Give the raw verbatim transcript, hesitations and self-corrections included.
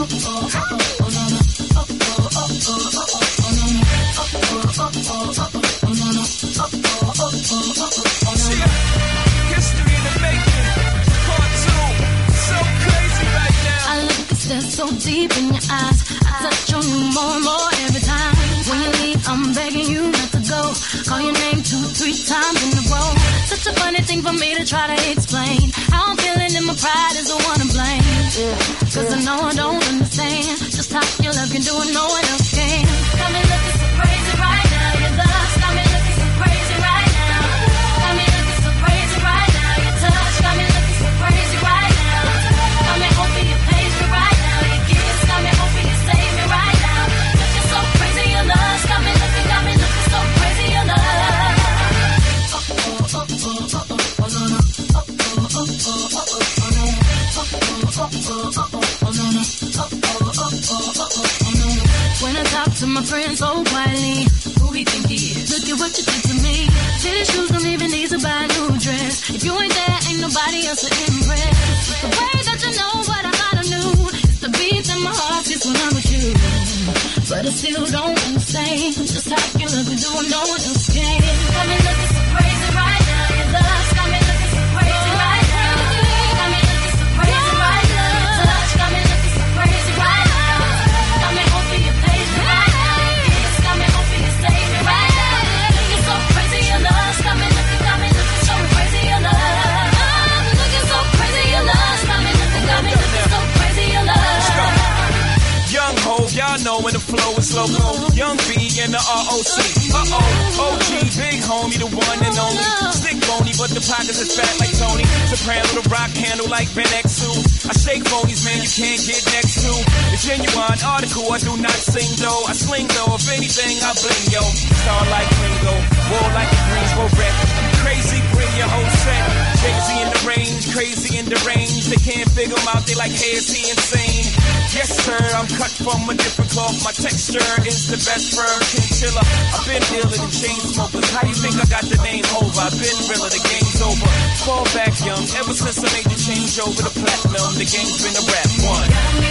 History in the making. Part two. So crazy right now. I look at stare so deep in your eyes. I touch on you more and more every time. When you leave, I'm begging you not to go. Call your name two, three times in a row. Such a funny thing for me to try to explain. How I'm feeling and my pride is the one to blame. Cause I know I don't understand just how your love can do it, no one else can. Got me looking so crazy right now. Your love got me looking so crazy right now. Got me looking so crazy right now. Your touch got me looking so crazy right now. Got me hoping you page me right now. Your kiss got me hoping you save me right now. Looking so crazy, your love got me looking, got me looking so crazy, your love. When I talk to my friends so quietly, who he think he is? Look at what you did to me. City shoes don't even need to buy a new dress. If you ain't there, ain't nobody else to impress. It's the way that you know what I thought I knew. It's the beat in my heart gets when I'm with you. But I still don't understand just how you look and do it, no one else can. Got me looking so crazy right now. Your love got me looking so crazy right now. Got me looking so crazy right now. Your touch got me looking so crazy right now. Got me hoping you page me right now. Your kiss got me hoping you save me right now. Looking so crazy, your love got me looking, got me looking so crazy, your love. I'm looking so crazy, your love got me looking, got me looking so crazy, your love. Young Ho, y'all know when the flow is loco. Young B and the R O C. Uh-oh, O G, big homie, the one and only. Stick bony, but the pockets is fat like Tony. Soprano, the rock handle like Ben X two. I shake phonies, man, you can't get next to. The genuine article, I do not sing though. I sling though, if anything, I bling yo. Star like Ringo, war like a Greensboro wreck. Crazy, bring your whole set. Jay-Z in the range, crazy in the range. They can't figure him out, they like, hey, is he insane? Yes, sir, I'm cut from a different cloth. My texture is the best firm chinchilla. I've been dealing in chain smokers. How you think I got the name over? I've been realer, the game's over. Fall back young, ever since I made the change over the platinum, the game's been a rap one.